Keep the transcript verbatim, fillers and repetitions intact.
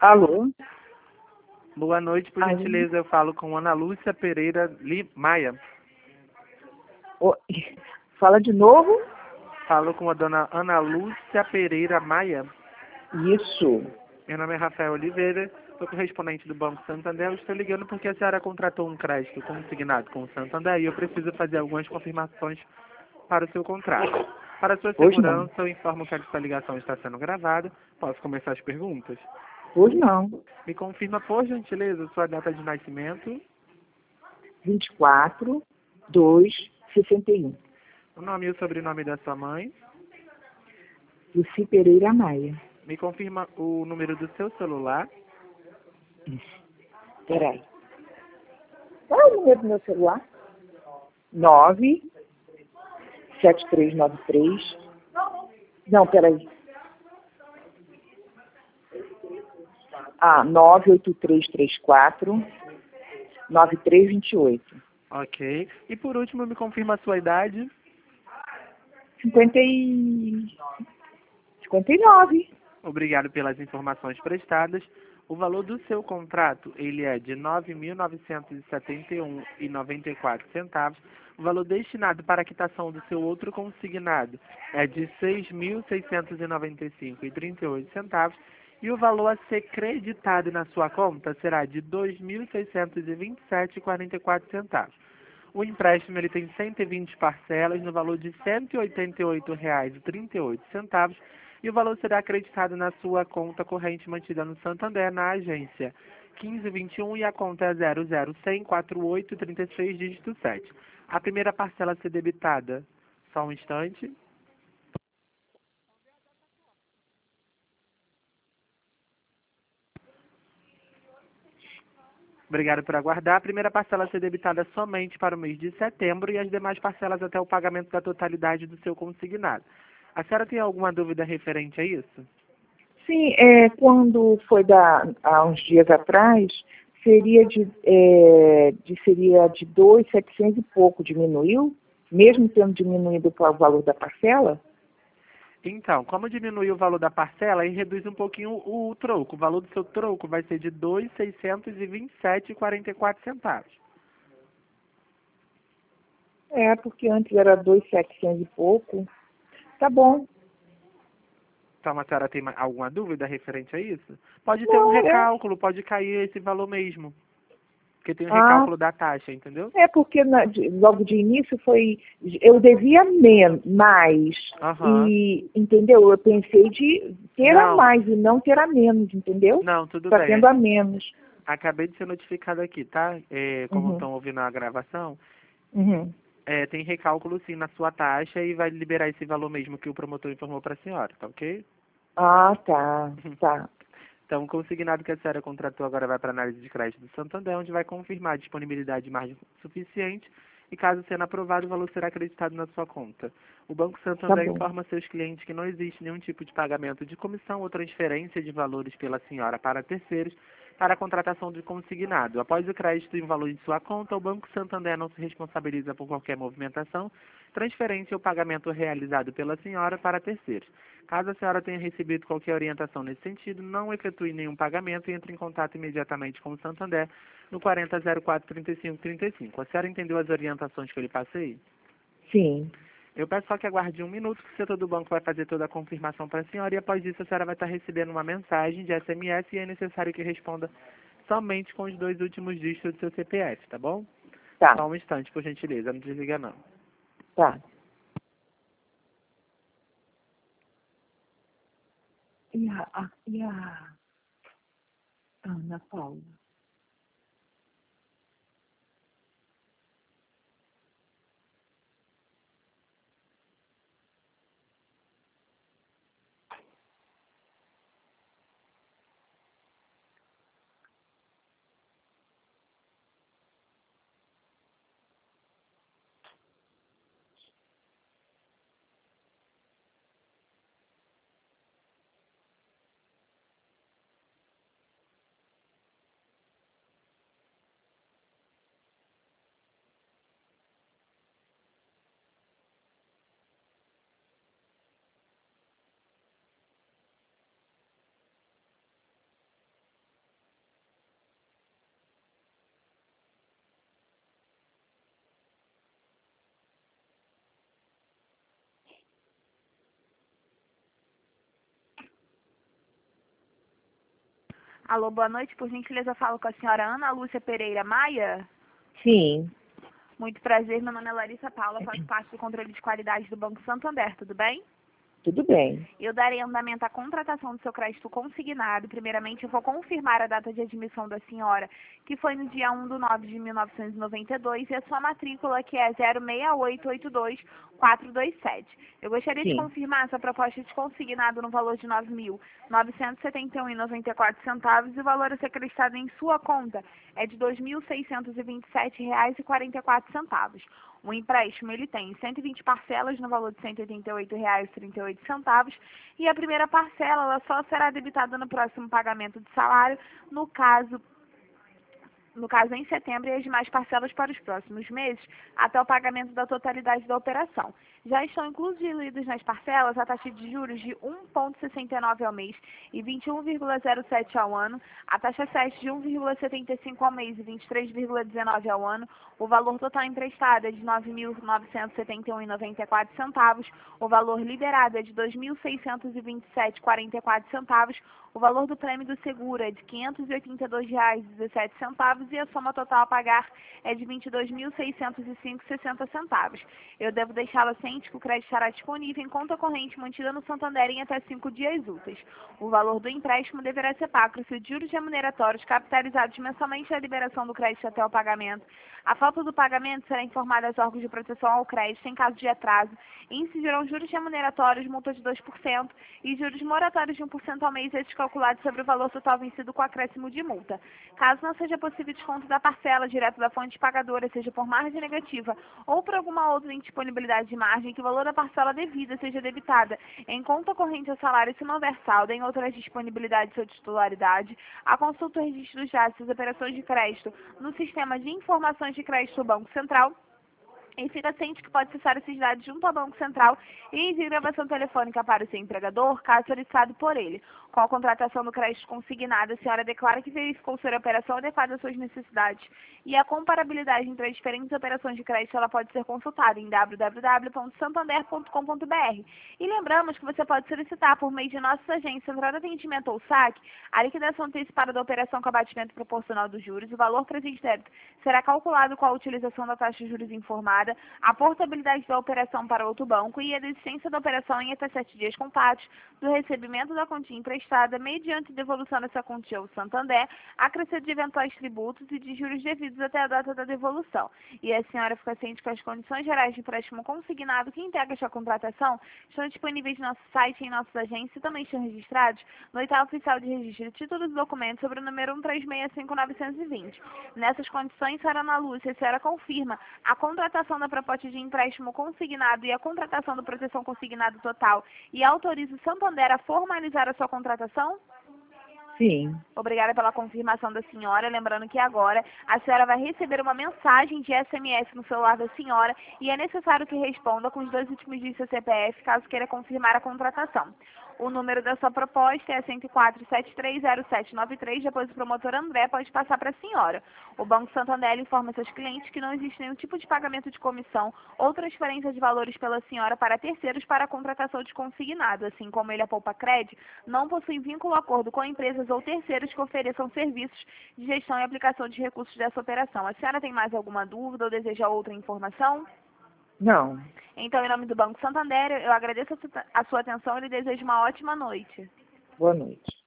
Alô? Boa noite, por Aí. gentileza, eu falo com Ana Lúcia Pereira Li Maia. Ô, Fala de novo? Falo com a dona Ana Lúcia Pereira Maia. Isso. Meu nome é Rafael Oliveira, sou correspondente do Banco Santander. Eu estou ligando porque a senhora contratou um crédito consignado com o Santander e eu preciso fazer algumas confirmações para o seu contrato. Para sua Pois não. segurança, eu informo que essa ligação está sendo gravada. Posso começar as perguntas? Pois não. Me confirma, por gentileza, sua data de nascimento, vinte e quatro, dois, sessenta e um. o nome e o sobrenome da sua mãe. Luci Pereira Maia. Me confirma o número do seu celular. Peraí. Qual é o número do meu celular? nove sete três nove três. Não, peraí. Ah, nove oito três três quatro nove três dois oito. Ok. E por último, me confirma a sua idade. cinquenta e... cinquenta e nove. Obrigado pelas informações prestadas. O valor do seu contrato, ele é de nove mil novecentos e setenta e um reais e noventa e quatro centavos. O valor destinado para a quitação do seu outro consignado é de seis mil seiscentos e noventa e cinco reais e trinta e oito centavos. E o valor a ser creditado na sua conta será de dois mil seiscentos e vinte e sete reais e quarenta e quatro centavos. O empréstimo ele tem cento e vinte parcelas no valor de cento e oitenta e oito reais e trinta e oito centavos. E o valor será acreditado na sua conta corrente mantida no Santander, na agência quinze vinte e um, e a conta é zero zero um zero zero quatro oito três seis, dígito sete. A primeira parcela a ser debitada, só um instante. Obrigado por aguardar. A primeira parcela a ser debitada somente para o mês de setembro e as demais parcelas até o pagamento da totalidade do seu consignado. A senhora tem alguma dúvida referente a isso? Sim, é, quando foi da, há uns dias atrás, seria de, é, de, seria de dois mil e setecentos e pouco, diminuiu? Mesmo tendo diminuído o valor da parcela? Então, como diminuir o valor da parcela, aí reduz um pouquinho o, o troco. O valor do seu troco vai ser de dois mil seiscentos e vinte e sete reais e quarenta e quatro centavos. É, porque antes era dois mil e setecentos e pouco. Tá bom. Então, a senhora tem ma- alguma dúvida referente a isso? Pode ter um Não, é, recálculo, pode cair esse valor mesmo. Porque tem o ah, recálculo da taxa, entendeu? é porque na- de- logo de início foi, eu devia men, mais, Aham. e, entendeu? Eu pensei de ter a Não, mais e não ter a menos, entendeu? não, tudo Está bem. tendo a menos. Acabei de ser notificado aqui, tá? É, como Uhum, estão ouvindo a gravação, uhum. é, tem recálculo sim na sua taxa e vai liberar esse valor mesmo que o promotor informou para a senhora, tá ok? Ah, tá, tá. Então, o consignado que a senhora contratou agora vai para a análise de crédito do Santander, onde vai confirmar a disponibilidade de margem suficiente e, caso sendo aprovado, o valor será acreditado na sua conta. O Banco Tá Santander bom. informa seus clientes que não existe nenhum tipo de pagamento de comissão ou transferência de valores pela senhora para terceiros para a contratação de consignado. Após o crédito em valor de sua conta, o Banco Santander não se responsabiliza por qualquer movimentação, transferência ou pagamento realizado pela senhora para terceiros. Caso a senhora tenha recebido qualquer orientação nesse sentido, não efetue nenhum pagamento e entre em contato imediatamente com o Santander no quarenta zero quatro trinta e cinco trinta e cinco. A senhora entendeu as orientações que eu lhe passei? Sim. Eu peço só que aguarde um minuto, que o setor do banco vai fazer toda a confirmação para a senhora e após isso a senhora vai estar recebendo uma mensagem de S M S e é necessário que responda somente com os dois últimos dígitos do seu C P F, tá bom? Tá, Só um instante, por gentileza, não desliga não. tá. E a, a, e a Ana Paula? Alô, boa noite. Por gentileza, eu falo com a senhora Ana Lúcia Pereira Maia. Sim, Muito prazer, meu nome é Larissa Paula, faço parte do controle de qualidade do Banco Santander, tudo bem? tudo bem. Eu darei andamento à contratação do seu crédito consignado. Primeiramente, eu vou confirmar a data de admissão da senhora, que foi no dia um de nove de mil novecentos e noventa e dois, e a sua matrícula, que é zero seis oito oito dois quatro dois sete. Eu gostaria de Sim, confirmar essa proposta de consignado no valor de nove mil novecentos e setenta e um reais e noventa e quatro centavos, e o valor a ser acrescido em sua conta é de dois mil seiscentos e vinte e sete reais e quarenta e quatro centavos. O empréstimo ele tem cento e vinte parcelas no valor de cento e oitenta e oito reais e trinta e oito centavos, e a primeira parcela ela só será debitada no próximo pagamento de salário, no caso no caso em setembro, e as demais parcelas para os próximos meses, até o pagamento da totalidade da operação. Já estão incluídos nas parcelas a taxa de juros de um vírgula sessenta e nove ao mês e vinte e um vírgula zero sete ao ano, a taxa sete de um vírgula setenta e cinco ao mês e vinte e três vírgula dezenove ao ano, o valor total emprestado é de nove mil novecentos e setenta e um reais e noventa e quatro centavos, o valor liberado é de dois mil seiscentos e vinte e sete reais e quarenta e quatro centavos, o valor do prêmio do seguro é de quinhentos e oitenta e dois reais e dezessete centavos e a soma total a pagar é de vinte e dois mil seiscentos e cinco reais e sessenta centavos. Eu devo deixá-la ciente que o crédito estará disponível em conta corrente mantida no Santander em até cinco dias úteis. O valor do empréstimo deverá ser pago se os juros remuneratórios capitalizados mensalmente à liberação do crédito até o pagamento. A falta do pagamento será informada aos órgãos de proteção ao crédito em caso de atraso e incidirão juros remuneratórios, multa de dois por cento e juros moratórios de um por cento ao mês, estes calculados sobre o valor total vencido com acréscimo de multa. Caso não seja possível desconto da parcela direto da fonte pagadora, seja por margem negativa ou por alguma outra indisponibilidade de margem, que o valor da parcela devida seja debitada em conta corrente ao salário se não houver saldo em outras disponibilidades ou titularidade, a consulta o registro dos dados das operações de crédito no sistema de informações de crédito do Banco Central, e fica ciente que pode acessar esses dados junto ao Banco Central e enviar gravação telefônica para o seu empregador, caso solicitado por ele. Com a contratação do crédito consignado, a senhora declara que verificou ser a operação adequada às suas necessidades. E a comparabilidade entre as diferentes operações de crédito ela pode ser consultada em w w w ponto santander ponto com ponto b r. E lembramos que você pode solicitar, por meio de nossas agências Central de Atendimento ou saque, a liquidação antecipada da operação com abatimento proporcional dos juros. O valor presente de débito será calculado com a utilização da taxa de juros informada, a portabilidade da operação para outro banco e a desistência da operação em até sete dias contados do recebimento da quantia emprestada, mediante devolução dessa quantia ao Santander, acrescido de eventuais tributos e de juros devidos até a data da devolução. E a senhora fica ciente que as condições gerais de empréstimo consignado que integra esta contratação estão disponíveis no nosso site e em nossas agências e também estão registrados no oitavo oficial de registro de títulos e documentos sobre o número um três seis cinco nove dois zero. Nessas condições, senhora Ana Lúcia, a senhora confirma a contratação da proposta de empréstimo consignado e a contratação do proteção consignado total e autoriza o Santander a formalizar a sua contratação? sim. Obrigada pela confirmação da senhora. Lembrando que agora a senhora vai receber uma mensagem de S M S no celular da senhora e é necessário que responda com os dois últimos dígitos do seu C P F, caso queira confirmar a contratação. O número da sua proposta é cento e quatro, sete três zero sete nove três, depois o promotor André pode passar para a senhora. O Banco Santander informa seus clientes que não existe nenhum tipo de pagamento de comissão ou transferência de valores pela senhora para terceiros para a contratação de consignado, assim como ele, a Poupa Cred, não possui vínculo ou acordo com empresas ou terceiros que ofereçam serviços de gestão e aplicação de recursos dessa operação. A senhora tem mais alguma dúvida ou deseja outra informação? Não. Então, em nome do Banco Santander, eu agradeço a sua atenção e lhe desejo uma ótima noite. Boa noite.